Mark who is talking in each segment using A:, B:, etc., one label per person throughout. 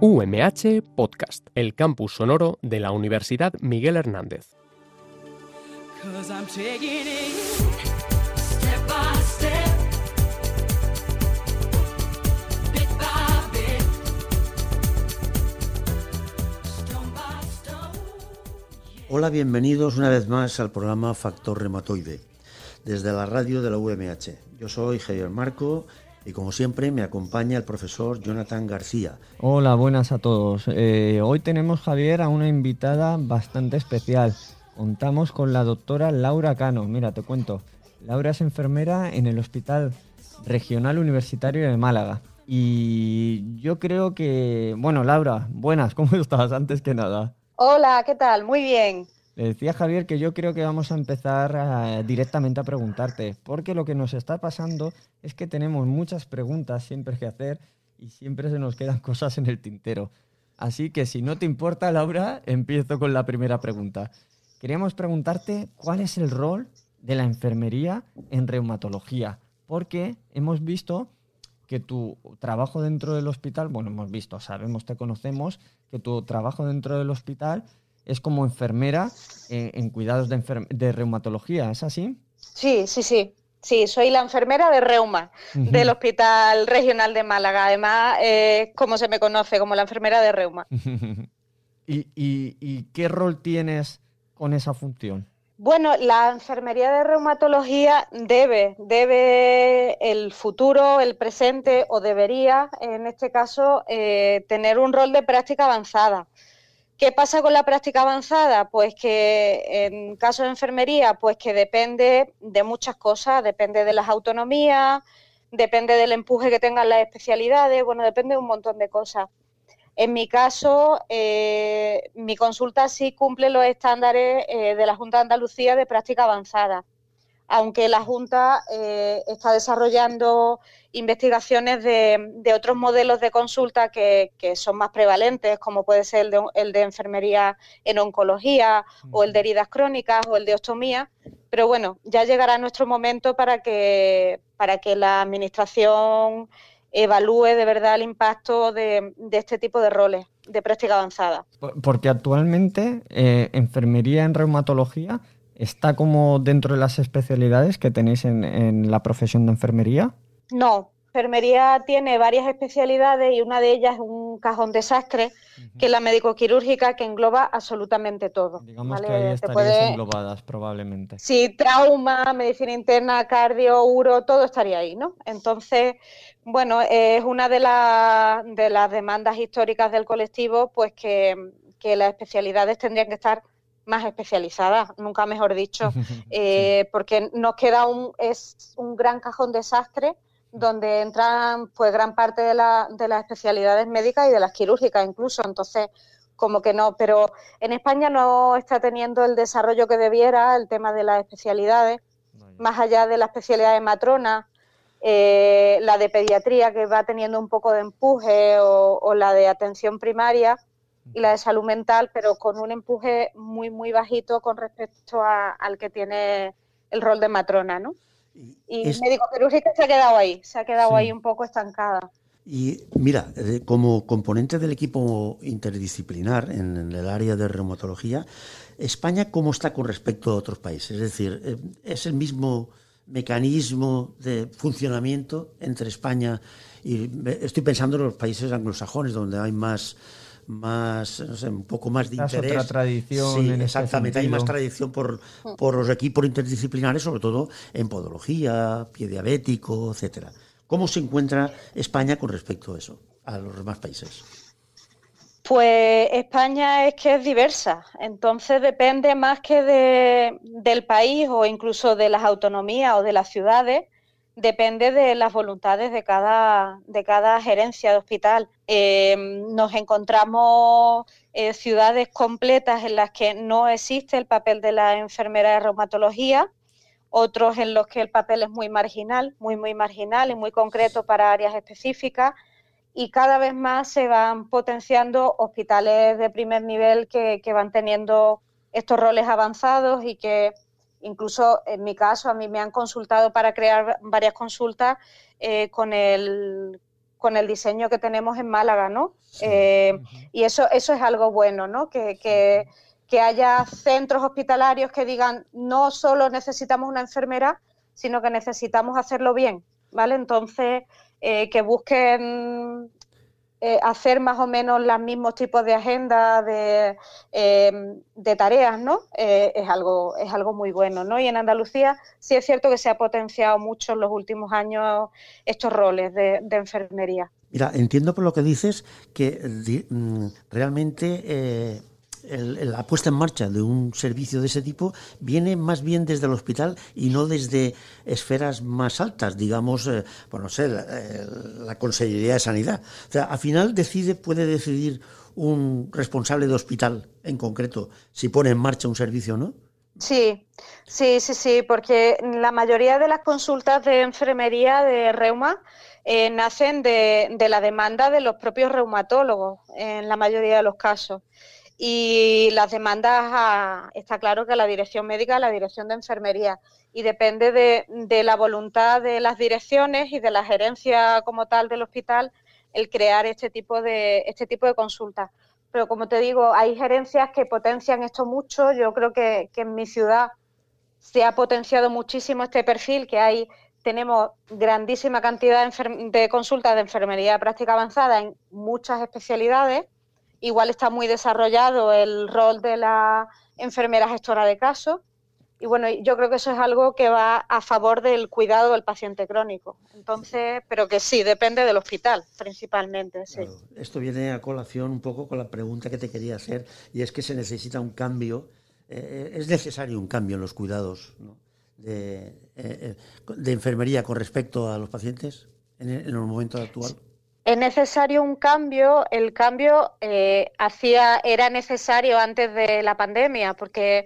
A: UMH Podcast, el campus sonoro de la Universidad Miguel Hernández.
B: Hola, bienvenidos una vez más al programa Factor Reumatoide, desde la radio de la UMH. Yo soy Javier Marco y como siempre me acompaña el profesor Jonathan García.
C: Hola, buenas a todos. Hoy tenemos, Javier, a una invitada bastante especial. Contamos con la doctora Laura Cano. Mira, te cuento. Laura es enfermera en el Hospital Regional Universitario de Málaga. Y yo creo que... Bueno, Laura, buenas, ¿cómo estás? Antes que nada.
D: Hola, ¿qué tal? Muy bien.
C: Le decía Javier que yo creo que vamos a empezar directamente a preguntarte, porque lo que nos está pasando es que tenemos muchas preguntas siempre que hacer y siempre se nos quedan cosas en el tintero. Así que si no te importa, Laura, empiezo con la primera pregunta. Queríamos preguntarte cuál es el rol de la enfermería en reumatología, porque hemos visto que tu trabajo dentro del hospital, sabemos, te conocemos, que tu trabajo dentro del hospital es como enfermera en cuidados de reumatología, ¿es así?
D: Sí, soy la enfermera de reuma del Hospital Regional de Málaga, además, como se me conoce, como la enfermera de reuma.
C: ¿Y qué rol tienes con esa función?
D: Bueno, la enfermería de reumatología debe el futuro, el presente, o debería, en este caso, tener un rol de práctica avanzada. ¿Qué pasa con la práctica avanzada? Pues que en caso de enfermería, pues que depende de muchas cosas, depende de las autonomías, depende del empuje que tengan las especialidades, depende de un montón de cosas. En mi caso, mi consulta sí cumple los estándares de la Junta de Andalucía de práctica avanzada, aunque la Junta está desarrollando investigaciones de otros modelos de consulta que son más prevalentes, como puede ser el de enfermería en oncología o el de heridas crónicas o el de ostomía, pero bueno, ya llegará nuestro momento para que la Administración evalúe de verdad el impacto de este tipo de roles de práctica avanzada.
C: Porque actualmente enfermería en reumatología ¿está como dentro de las especialidades que tenéis en la profesión de enfermería?
D: No, enfermería tiene varias especialidades y una de ellas es un cajón desastre, que es la médico-quirúrgica, que engloba absolutamente todo.
C: Digamos,
D: ¿vale?
C: que ahí estaríais englobadas probablemente.
D: Sí, trauma, medicina interna, cardio, uro, todo estaría ahí, ¿no? Entonces, bueno, es una de las demandas históricas del colectivo, pues que las especialidades tendrían que estar más especializadas, nunca mejor dicho,
C: Sí.
D: porque nos queda es un gran cajón desastre donde entran pues gran parte de las especialidades médicas y de las quirúrgicas incluso, entonces como que no, pero en España no está teniendo el desarrollo que debiera el tema de las especialidades, más allá de la especialidad de matrona, la de pediatría que va teniendo un poco de empuje o la de atención primaria y la de salud mental, pero con un empuje muy, muy bajito con respecto al que tiene el rol de matrona, ¿no? Y médico-quirúrgica se ha quedado ahí un poco estancada.
B: Y mira, como componente del equipo interdisciplinar en el área de reumatología, ¿España cómo está con respecto a otros países? Es decir, ¿es el mismo mecanismo de funcionamiento entre España y... Estoy pensando en los países anglosajones, donde hay más no sé, un poco más de interés.
C: Otra tradición.
B: Sí,
C: en
B: exactamente.
C: Hay
B: más tradición por los equipos interdisciplinares, sobre todo en podología, pie diabético, etcétera. ¿Cómo se encuentra España con respecto a eso, a los demás países?
D: Pues España es que es diversa, entonces depende más que del país o incluso de las autonomías o de las ciudades, depende de las voluntades de cada gerencia de hospital. Nos encontramos ciudades completas en las que no existe el papel de la enfermera de reumatología, otros en los que el papel es muy marginal, muy marginal y muy concreto para áreas específicas, y cada vez más se van potenciando hospitales de primer nivel que van teniendo estos roles avanzados y que incluso en mi caso a mí me han consultado para crear varias consultas con el con el diseño que tenemos en Málaga, ¿no?
B: Sí.
D: Y eso es algo bueno, ¿no? Que haya centros hospitalarios que digan no solo necesitamos una enfermera, sino que necesitamos hacerlo bien, ¿vale? Entonces, que busquen hacer más o menos los mismos tipos de agendas, de tareas, ¿no? Es algo muy bueno, ¿no? Y en Andalucía sí es cierto que se ha potenciado mucho en los últimos años estos roles de enfermería.
B: Mira, entiendo por lo que dices que realmente la puesta en marcha de un servicio de ese tipo viene más bien desde el hospital y no desde esferas más altas, digamos, pues no sé, la Consellería de Sanidad. O sea, al final puede decidir un responsable de hospital en concreto si pone en marcha un servicio o no.
D: Sí, porque la mayoría de las consultas de enfermería de reuma nacen de la demanda de los propios reumatólogos en la mayoría de los casos. Y las demandas, está claro que a la dirección médica, a la dirección de enfermería, y depende de la voluntad de las direcciones y de la gerencia como tal del hospital el crear este tipo de consultas. Pero como te digo, hay gerencias que potencian esto mucho. Yo creo que en mi ciudad se ha potenciado muchísimo este perfil, tenemos grandísima cantidad de consultas de enfermería de práctica avanzada en muchas especialidades. Igual está muy desarrollado el rol de la enfermera gestora de casos. Y bueno, yo creo que eso es algo que va a favor del cuidado del paciente crónico. Entonces, pero que sí, depende del hospital, principalmente. Sí.
B: Claro, esto viene a colación un poco con la pregunta que te quería hacer, y es que se necesita un cambio, es necesario un cambio en los cuidados, ¿no?, de enfermería con respecto a los pacientes en el momento actual.
D: Es necesario un cambio. El cambio era necesario antes de la pandemia, porque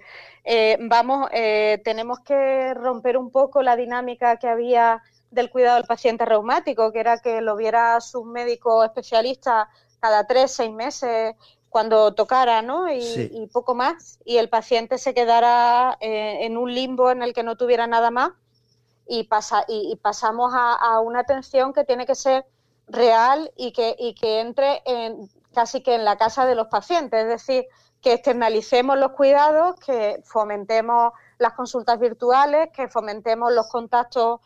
D: tenemos que romper un poco la dinámica que había del cuidado del paciente reumático, que era que lo viera su médico especialista cada 3-6 meses cuando tocara, ¿no? Y poco más, y el paciente se quedara en un limbo en el que no tuviera nada más, y pasamos a una atención que tiene que ser real y que entre casi que en la casa de los pacientes, es decir, que externalicemos los cuidados, que fomentemos las consultas virtuales, que fomentemos los contactos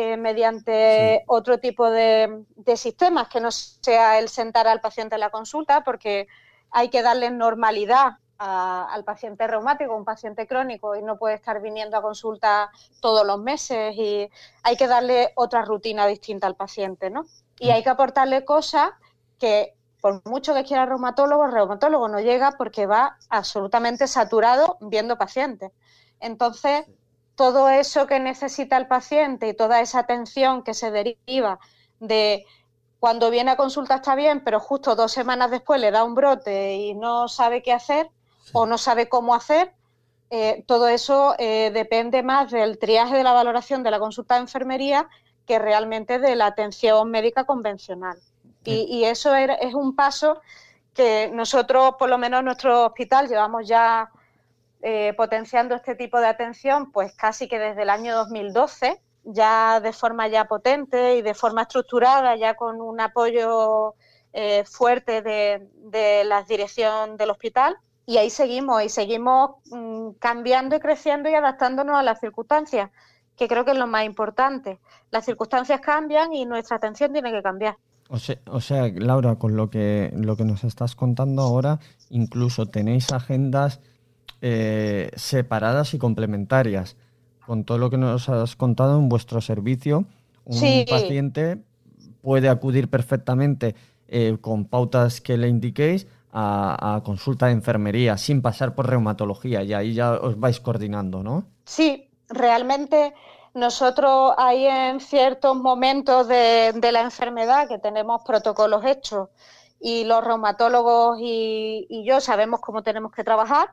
D: mediante otro tipo de sistemas, que no sea el sentar al paciente en la consulta, porque hay que darle normalidad al paciente reumático, un paciente crónico, y no puede estar viniendo a consulta todos los meses, y hay que darle otra rutina distinta al paciente, ¿no? Y hay que aportarle cosas que, por mucho que quiera el reumatólogo no llega porque va absolutamente saturado viendo pacientes. Entonces, todo eso que necesita el paciente y toda esa atención que se deriva de cuando viene a consulta está bien, pero justo 2 semanas después le da un brote y no sabe qué hacer o no sabe cómo hacer, todo eso depende más del triaje de la valoración de la consulta de enfermería que realmente de la atención médica convencional. Y eso es un paso que nosotros, por lo menos en nuestro hospital, llevamos ya potenciando este tipo de atención pues casi que desde el año 2012, ya de forma ya potente y de forma estructurada, ya con un apoyo fuerte de la dirección del hospital. Y ahí seguimos cambiando y creciendo y adaptándonos a las circunstancias, que creo que es lo más importante. Las circunstancias cambian y nuestra atención tiene que cambiar.
C: O sea, Laura, con lo que nos estás contando ahora, incluso tenéis agendas separadas y complementarias. Con todo lo que nos has contado en vuestro servicio, un paciente puede acudir perfectamente con pautas que le indiquéis a consulta de enfermería sin pasar por reumatología, y ahí ya os vais coordinando, ¿no?
D: Sí, realmente nosotros hay en ciertos momentos de la enfermedad que tenemos protocolos hechos y los reumatólogos y yo sabemos cómo tenemos que trabajar,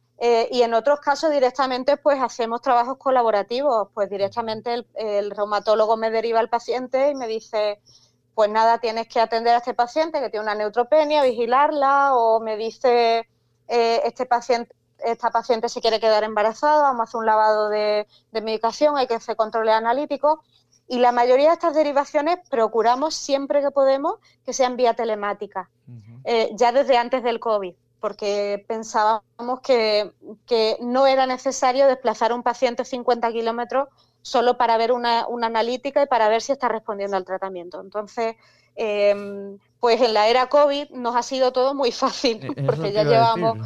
D: y en otros casos directamente pues hacemos trabajos colaborativos, pues directamente el reumatólogo me deriva al paciente y me dice, pues nada, tienes que atender a este paciente que tiene una neutropenia, vigilarla, o me dice esta paciente se quiere quedar embarazada, vamos a hacer un lavado de medicación, hay que hacer controles analíticos, Y la mayoría de estas derivaciones procuramos siempre que podemos que sean vía telemática, ya desde antes del COVID, porque pensábamos que no era necesario desplazar a un paciente 50 kilómetros solo para ver una analítica y para ver si está respondiendo al tratamiento. Entonces, pues en la era COVID nos ha sido todo muy fácil, porque ya llevamos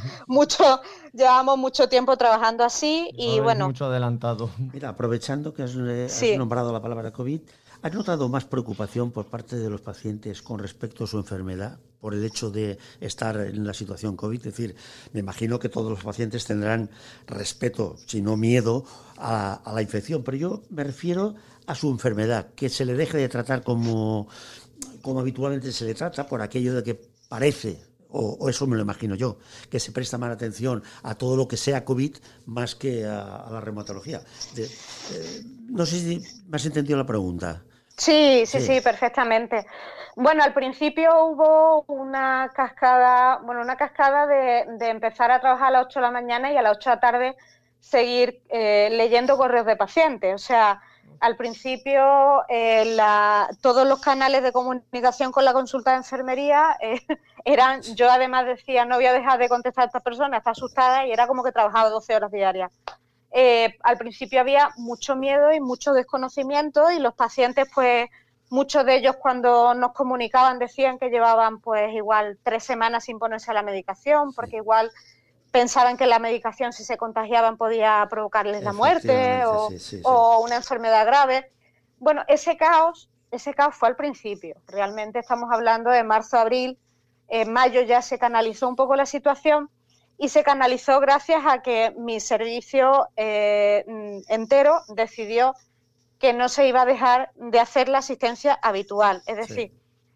D: mucho tiempo trabajando así y bueno.
C: Mucho adelantado.
B: Mira, aprovechando que has nombrado la palabra COVID, ¿has notado más preocupación por parte de los pacientes con respecto a su enfermedad por el hecho de estar en la situación COVID? Es decir, me imagino que todos los pacientes tendrán respeto, si no miedo, a la infección, pero yo me refiero a su enfermedad, que se le deje de tratar como habitualmente se le trata, por aquello de que parece, o eso me lo imagino yo, que se presta más atención a todo lo que sea COVID más que a la reumatología. No sé si me has entendido la pregunta.
D: Sí, perfectamente. Bueno, al principio hubo una cascada de empezar a trabajar a las 8 de la mañana y a las 8 de la tarde seguir leyendo correos de pacientes. O sea, al principio todos los canales de comunicación con la consulta de enfermería eran, yo además decía, no voy a dejar de contestar a esta persona, está asustada, y era como que trabajaba 12 horas diarias. Al principio había mucho miedo y mucho desconocimiento, y los pacientes, pues muchos de ellos cuando nos comunicaban decían que llevaban pues igual 3 semanas sin ponerse a la medicación, porque igual pensaban que la medicación, si se contagiaban, podía provocarles la muerte o una enfermedad grave. Bueno, ese caos fue al principio. Realmente estamos hablando de marzo, abril. En mayo ya se canalizó un poco la situación, y se canalizó gracias a que mi servicio entero decidió que no se iba a dejar de hacer la asistencia habitual. Es decir,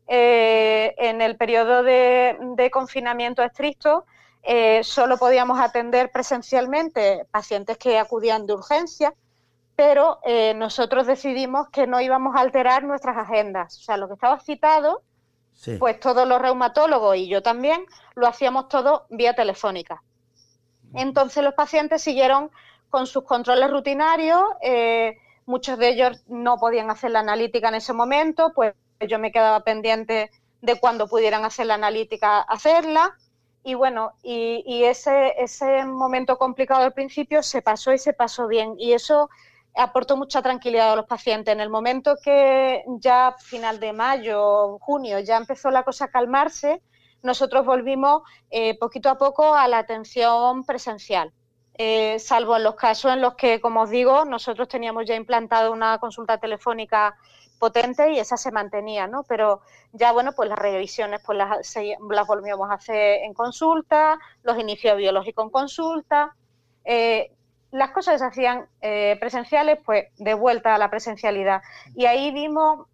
D: en el periodo de confinamiento estricto, solo podíamos atender presencialmente pacientes que acudían de urgencia, pero nosotros decidimos que no íbamos a alterar nuestras agendas. O sea, lo que estaba citado, pues todos los reumatólogos y yo también lo hacíamos todo vía telefónica. Entonces los pacientes siguieron con sus controles rutinarios, muchos de ellos no podían hacer la analítica en ese momento, pues yo me quedaba pendiente de cuando pudieran hacer la analítica, hacerla. Y bueno, y ese momento complicado al principio se pasó, y se pasó bien, y eso aportó mucha tranquilidad a los pacientes. En el momento que ya final de mayo, junio, ya empezó la cosa a calmarse, nosotros volvimos poquito a poco a la atención presencial, salvo en los casos en los que, como os digo, nosotros teníamos ya implantado una consulta telefónica potente y esa se mantenía, ¿no? Pero ya, bueno, pues las revisiones pues las volvíamos a hacer en consulta, los inicios biológicos en consulta, las cosas que se hacían presenciales, pues de vuelta a la presencialidad. Y ahí vimos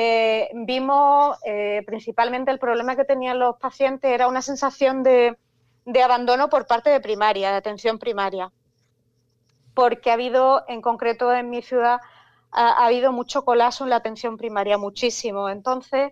D: principalmente el problema que tenían los pacientes era una sensación de abandono por parte de primaria, de atención primaria, porque ha habido, en concreto en mi ciudad, ha habido mucho colapso en la atención primaria, muchísimo. Entonces,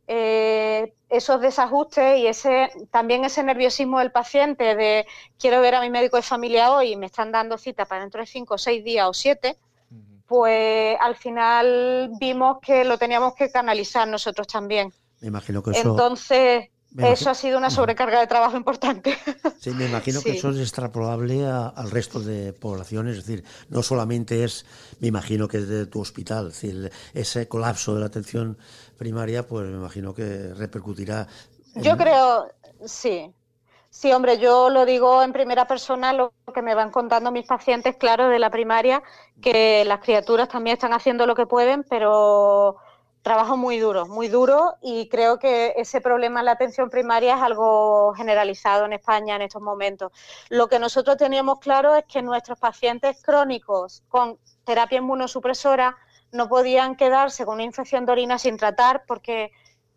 D: esos desajustes y también ese nerviosismo del paciente de quiero ver a mi médico de familia hoy y me están dando cita para dentro de 5, 6 días o 7, pues al final vimos que lo teníamos que canalizar nosotros también.
B: Me imagino que eso...
D: Entonces... Eso ha sido una sobrecarga de trabajo importante.
B: Sí, me imagino que eso es extrapolable al resto de poblaciones, es decir, no solamente me imagino que es de tu hospital, es decir, ese colapso de la atención primaria, pues me imagino que repercutirá.
D: Yo creo, sí, hombre, yo lo digo en primera persona, lo que me van contando mis pacientes, claro, de la primaria, que las criaturas también están haciendo lo que pueden, pero... trabajo muy duro, y creo que ese problema en la atención primaria es algo generalizado en España en estos momentos. Lo que nosotros teníamos claro es que nuestros pacientes crónicos con terapia inmunosupresora no podían quedarse con una infección de orina sin tratar porque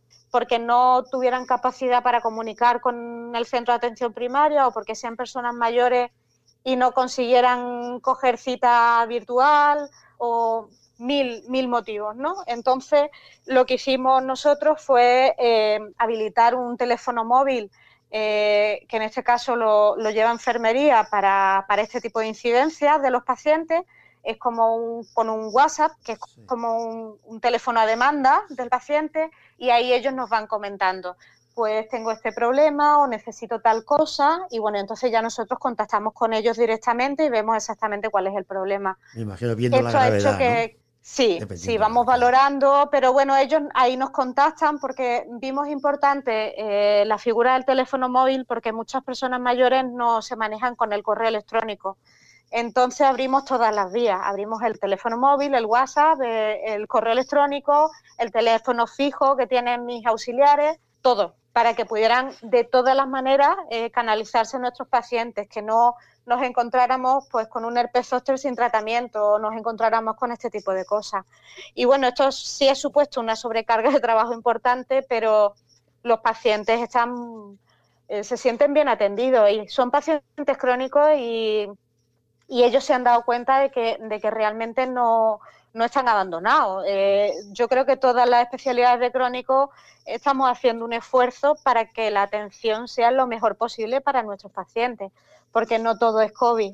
D: no tuvieran capacidad para comunicar con el centro de atención primaria, o porque sean personas mayores y no consiguieran coger cita virtual, o... Mil motivos, ¿no? Entonces, lo que hicimos nosotros fue habilitar un teléfono móvil, que en este caso lo lleva enfermería para este tipo de incidencias de los pacientes, es como con un WhatsApp, que es como un teléfono a demanda del paciente, y ahí ellos nos van comentando, pues tengo este problema o necesito tal cosa, y bueno, entonces ya nosotros contactamos con ellos directamente y vemos exactamente cuál es el problema.
B: Me imagino viendo
D: Esto
B: la gravedad,
D: ha hecho que,
B: ¿no?
D: sí, vamos valorando, pero bueno, ellos ahí nos contactan porque vimos importante la figura del teléfono móvil, porque muchas personas mayores no se manejan con el correo electrónico. Entonces abrimos todas las vías, abrimos el teléfono móvil, el WhatsApp, el correo electrónico, el teléfono fijo que tienen mis auxiliares, todo, para que pudieran de todas las maneras canalizarse nuestros pacientes, que no nos encontráramos pues con un herpes zóster sin tratamiento, o nos encontráramos con este tipo de cosas. Y bueno, esto sí ha supuesto una sobrecarga de trabajo importante, pero los pacientes se sienten bien atendidos y son pacientes crónicos y ellos se han dado cuenta de que realmente no están abandonados. Yo creo que todas las especialidades de crónicos estamos haciendo un esfuerzo para que la atención sea lo mejor posible para nuestros pacientes, porque no todo es COVID.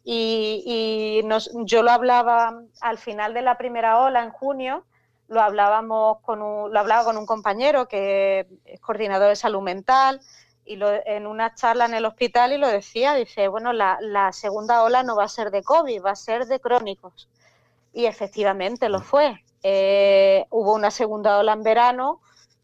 D: Yo lo hablaba al final de la primera ola, en junio, lo hablaba con un compañero que es coordinador de salud mental, y en una charla en el hospital, y lo decía, dice, bueno, la segunda ola no va a ser de COVID, va a ser de crónicos. Y efectivamente lo fue. Hubo una segunda ola en verano,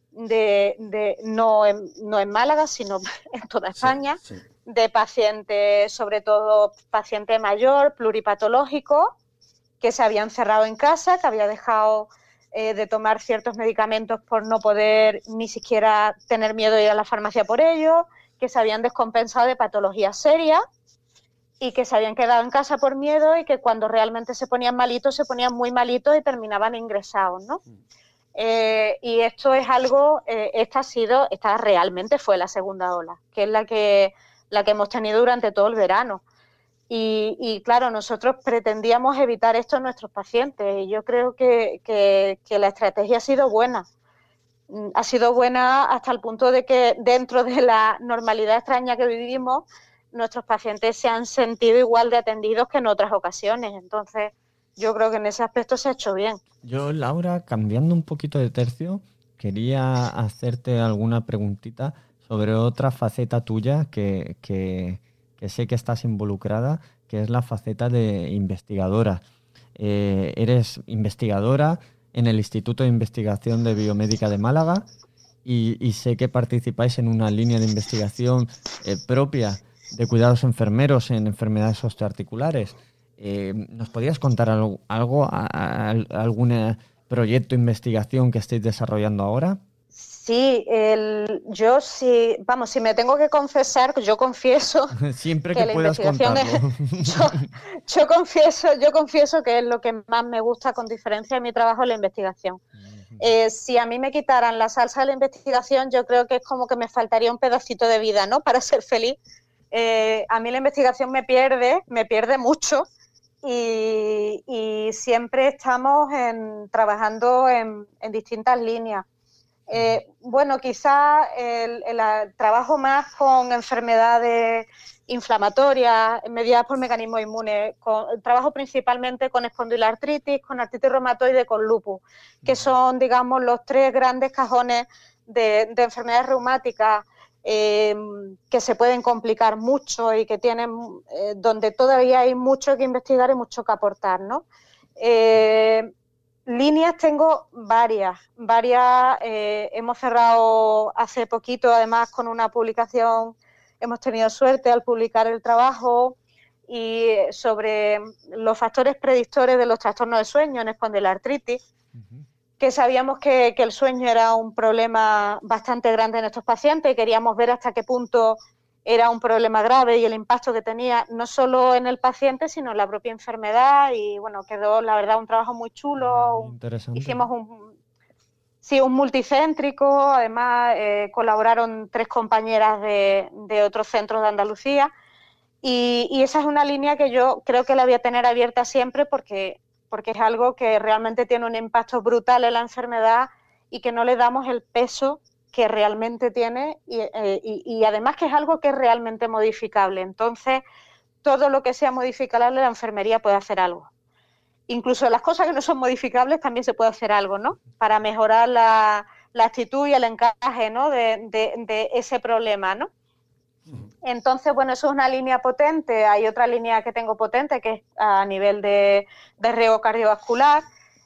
D: no en Málaga, sino en toda España, sí. De pacientes, sobre todo paciente mayor, pluripatológico, que se había encerrado en casa, que había dejado de tomar ciertos medicamentos por no poder ni siquiera tener miedo de ir a la farmacia por ello, que se habían descompensado de patologías serias y que se habían quedado en casa por miedo, y que cuando realmente se ponían malitos, se ponían muy malitos y terminaban ingresados, ¿no? Y esto es algo, esta realmente fue la segunda ola, que es la que hemos tenido durante todo el verano. Y claro, nosotros pretendíamos evitar esto en nuestros pacientes, y yo creo que la estrategia ha sido buena. Ha sido buena hasta el punto de que dentro de la normalidad extraña que vivimos, nuestros pacientes se han sentido igual de atendidos que en otras ocasiones. Entonces, yo creo que en ese aspecto se ha hecho bien.
C: Yo, Laura, cambiando un poquito de tercio, quería hacerte alguna preguntita sobre otra faceta tuya que sé que estás involucrada, que es la faceta de investigadora. Eres investigadora en el Instituto de Investigación de Biomédica de Málaga y sé que participáis en una línea de investigación propia de cuidados enfermeros en enfermedades osteoarticulares. ¿Nos podrías contar algo algún proyecto de investigación que estéis desarrollando ahora?
D: Sí, si me tengo que confesar, yo confieso
C: siempre que puedas
D: contarlo. Yo confieso que es lo que más me gusta, con diferencia de mi trabajo, la investigación. Si a mí me quitaran la salsa de la investigación, yo creo que es como que me faltaría un pedacito de vida, ¿no?, para ser feliz. A mí la investigación me pierde mucho, y siempre estamos trabajando en distintas líneas. Bueno, quizás el trabajo más con enfermedades inflamatorias mediadas por mecanismos inmunes. Trabajo principalmente con espondiloartritis, con artritis reumatoide, con lupus, que son, digamos, los tres grandes cajones de enfermedades reumáticas que se pueden complicar mucho y que tienen donde todavía hay mucho que investigar y mucho que aportar, ¿no? Líneas tengo varias. Hemos cerrado hace poquito, además, con una publicación. Hemos tenido suerte al publicar el trabajo y sobre los factores predictores de los trastornos de sueño en espondiloartritis, que sabíamos que el sueño era un problema bastante grande en estos pacientes, y queríamos ver hasta qué punto era un problema grave y el impacto que tenía no solo en el paciente, sino en la propia enfermedad. Y bueno, quedó, la verdad, un trabajo muy chulo.
C: Interesante.
D: Hicimos un multicéntrico. Además, colaboraron 3 compañeras de otros centros de Andalucía. Y esa es una línea que yo creo que la voy a tener abierta siempre, porque es algo que realmente tiene un impacto brutal en la enfermedad y que no le damos el peso que realmente tiene, y además que es algo que es realmente modificable. Entonces, todo lo que sea modificable, la enfermería puede hacer algo. incluso las cosas que no son modificables también se puede hacer algo, ¿no? Para mejorar la actitud y el encaje, ¿no? de ese problema, ¿no? Entonces, bueno, eso es una línea potente. Hay otra línea que tengo potente que es a nivel de riesgo cardiovascular.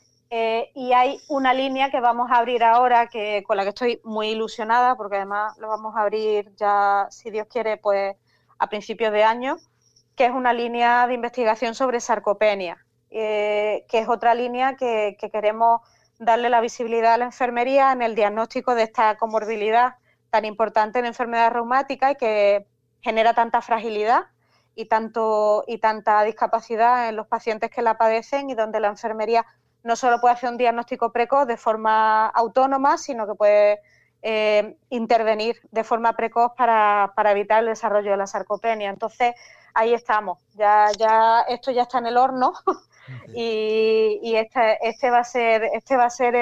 D: Y hay una línea que vamos a abrir ahora con la que estoy muy ilusionada, porque además lo vamos a abrir ya, si Dios quiere, pues a principios de año, que es una línea de investigación sobre sarcopenia, que es otra línea que queremos darle la visibilidad a la enfermería en el diagnóstico de esta comorbilidad tan importante en enfermedades reumáticas y que genera tanta fragilidad y tanta discapacidad en los pacientes que la padecen, y donde la enfermería no solo puede hacer un diagnóstico precoz de forma autónoma, sino que puede intervenir de forma precoz para evitar el desarrollo de la sarcopenia. Entonces, ahí estamos. Ya esto ya está en el horno y este va a ser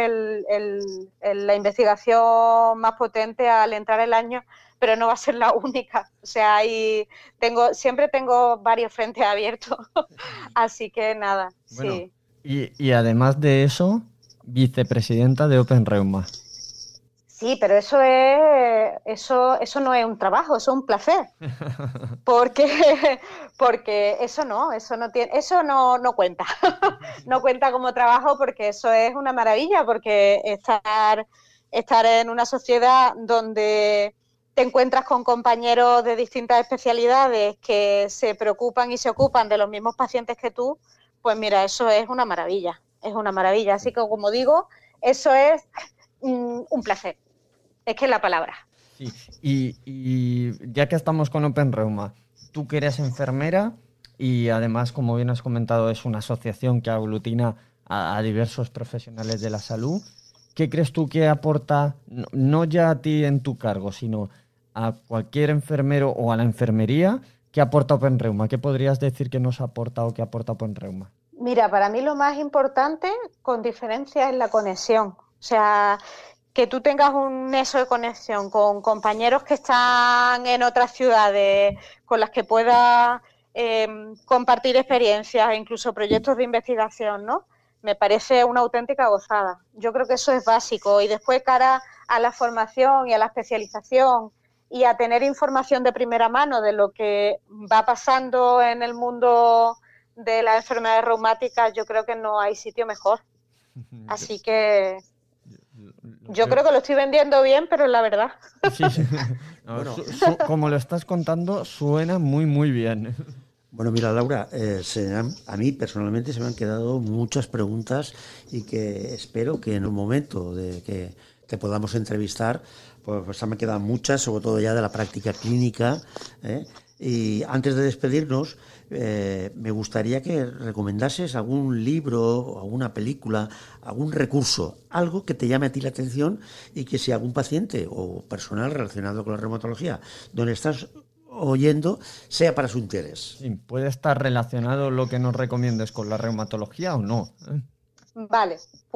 D: la investigación más potente al entrar el año, pero no va a ser la única. O sea, siempre tengo varios frentes abiertos. Así que nada,
C: bueno,
D: sí.
C: Y además de eso, vicepresidenta de Open Reuma.
D: Sí, pero eso no es un trabajo, eso es un placer. Porque eso no cuenta. No cuenta como trabajo, porque eso es una maravilla, porque estar en una sociedad donde te encuentras con compañeros de distintas especialidades que se preocupan y se ocupan de los mismos pacientes que tú, pues mira, eso es una maravilla, es una maravilla. Así que, como digo, eso es un placer. Es que es la palabra.
C: Sí. Y ya que estamos con Open Reuma, tú que eres enfermera y además, como bien has comentado, es una asociación que aglutina a diversos profesionales de la salud, ¿qué crees tú que aporta, no ya a ti en tu cargo, sino a cualquier enfermero o a la enfermería, qué aporta Open Reuma? ¿Qué podrías decir que nos aporta o que aporta Open Reuma?
D: Mira, para mí lo más importante, con diferencia, es la conexión. O sea, que tú tengas un nexo de conexión con compañeros que están en otras ciudades, con las que puedas compartir experiencias e incluso proyectos de investigación, ¿no? Me parece una auténtica gozada. Yo creo que eso es básico. Y después, cara a la formación y a la especialización y a tener información de primera mano de lo que va pasando en el mundo de las enfermedades reumáticas, yo creo que no hay sitio mejor. Así que yo creo que lo estoy vendiendo bien, pero es la verdad.
C: Sí. No, bueno, como lo estás contando, suena muy, muy bien.
B: Bueno, mira, Laura, a mí personalmente se me han quedado muchas preguntas y que espero que en un momento de que te podamos entrevistar, pues me quedan muchas, sobre todo ya de la práctica clínica. Y antes de despedirnos, me gustaría que recomendases algún libro, alguna película, algún recurso, algo que te llame a ti la atención y que si algún paciente o personal relacionado con la reumatología donde estás oyendo sea para su interés.
C: Sí, ¿puede estar relacionado lo que nos recomiendes con la reumatología o no?
D: Vale,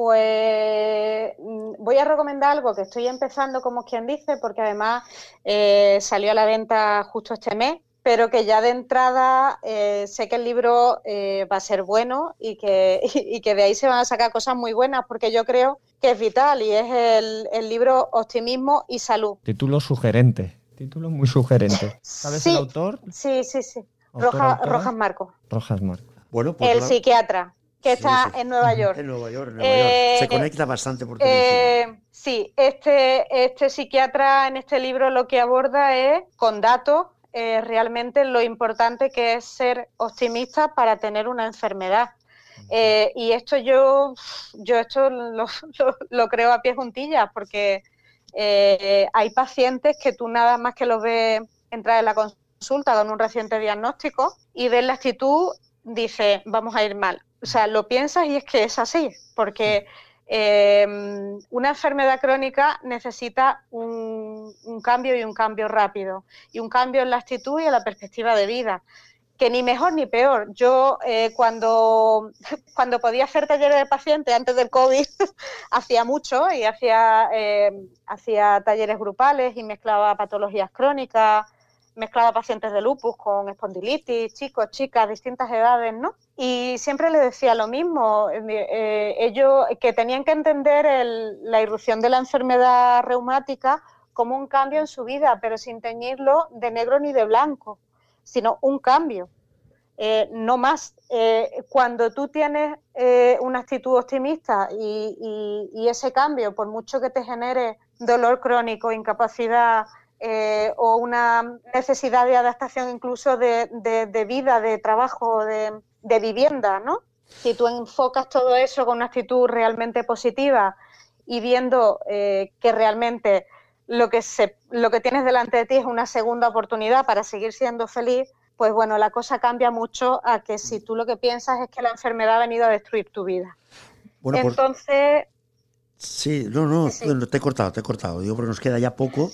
D: pues voy a recomendar algo que estoy empezando, como quien dice, porque además salió a la venta justo este mes, pero que ya de entrada sé que el libro va a ser bueno y que de ahí se van a sacar cosas muy buenas, porque yo creo que es vital, y es el libro Optimismo y Salud.
C: Título sugerente, título muy sugerente. ¿Sabes el autor?
D: Sí. Rojas Marco.
C: Rojas Marco.
B: Bueno, pues
D: el psiquiatra, que está en Nueva York.
B: En Nueva York. Se conecta bastante por teléfono.
D: Sí, este psiquiatra en este libro lo que aborda es, con datos, realmente lo importante que es ser optimista para tener una enfermedad. Y esto yo esto lo creo a pie juntillas, porque hay pacientes que tú nada más que los ves entrar en la consulta con un reciente diagnóstico y ves la actitud, dices, vamos a ir mal. O sea, lo piensas y es que es así, porque una enfermedad crónica necesita un cambio, y un cambio rápido, y un cambio en la actitud y en la perspectiva de vida, que ni mejor ni peor. Yo cuando podía hacer talleres de pacientes antes del COVID, hacía mucho y hacía talleres grupales y mezclaba patologías crónicas, mezclaba pacientes de lupus con espondilitis, chicos, chicas, distintas edades, ¿no? Y siempre les decía lo mismo, ellos que tenían que entender la irrupción de la enfermedad reumática como un cambio en su vida, pero sin teñirlo de negro ni de blanco, sino un cambio, no más. Cuando tú tienes una actitud optimista y ese cambio, por mucho que te genere dolor crónico, incapacidad o una necesidad de adaptación incluso de vida, de trabajo, de vivienda, ¿no? Si tú enfocas todo eso con una actitud realmente positiva y viendo que realmente lo que tienes delante de ti es una segunda oportunidad para seguir siendo feliz, pues bueno, la cosa cambia mucho a que si tú lo que piensas es que la enfermedad ha venido a destruir tu vida.
B: Bueno,
D: entonces...
B: Sí, no, sí. Te he cortado. Digo, pero nos queda ya poco.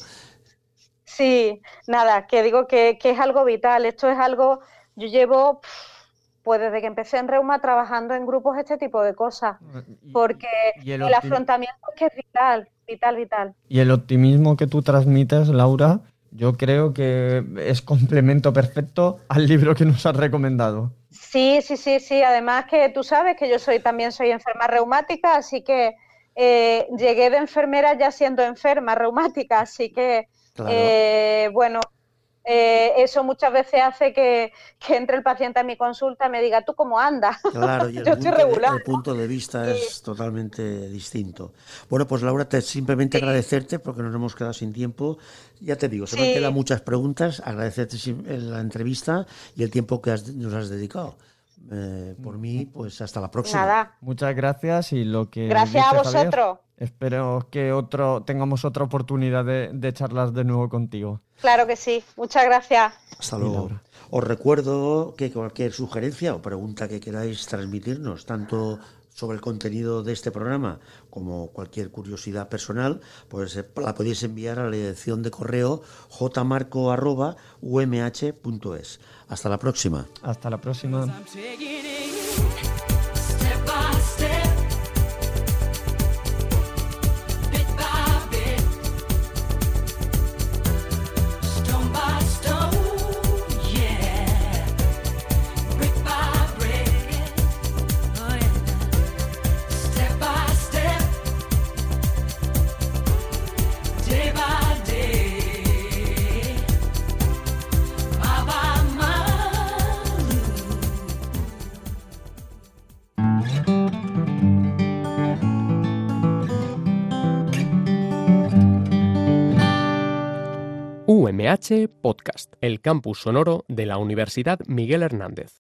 D: Sí, nada, que digo que es algo vital. Esto es algo... Yo llevo... Pues desde que empecé en Reuma trabajando en grupos este tipo de cosas, porque el afrontamiento es que es vital. Y
C: el optimismo que tú transmites, Laura, yo creo que es complemento perfecto al libro que nos has recomendado.
D: Sí, además que tú sabes que yo también soy enferma reumática, así que llegué de enfermera ya siendo enferma reumática, así que claro. Bueno... eso muchas veces hace que entre el paciente a mi consulta y me diga, ¿tú cómo andas?
B: Claro, y el punto de vista es totalmente distinto. Bueno, pues Laura, simplemente agradecerte porque nos hemos quedado sin tiempo. Ya te digo, se me han quedado muchas preguntas, agradecerte la entrevista y el tiempo que nos has dedicado. Por mí, pues hasta la próxima.
D: Nada.
C: Muchas gracias y lo que
D: gracias a vosotros.
C: Javier, espero que tengamos otra oportunidad de charlas de nuevo contigo.
D: Claro que sí. Muchas gracias.
B: Hasta luego. Os recuerdo que cualquier sugerencia o pregunta que queráis transmitirnos, tanto sobre el contenido de este programa como cualquier curiosidad personal, pues la podéis enviar a la dirección de correo jmarco@umh.es. Hasta la próxima.
C: Hasta la próxima.
A: UMH Podcast, el campus sonoro de la Universidad Miguel Hernández.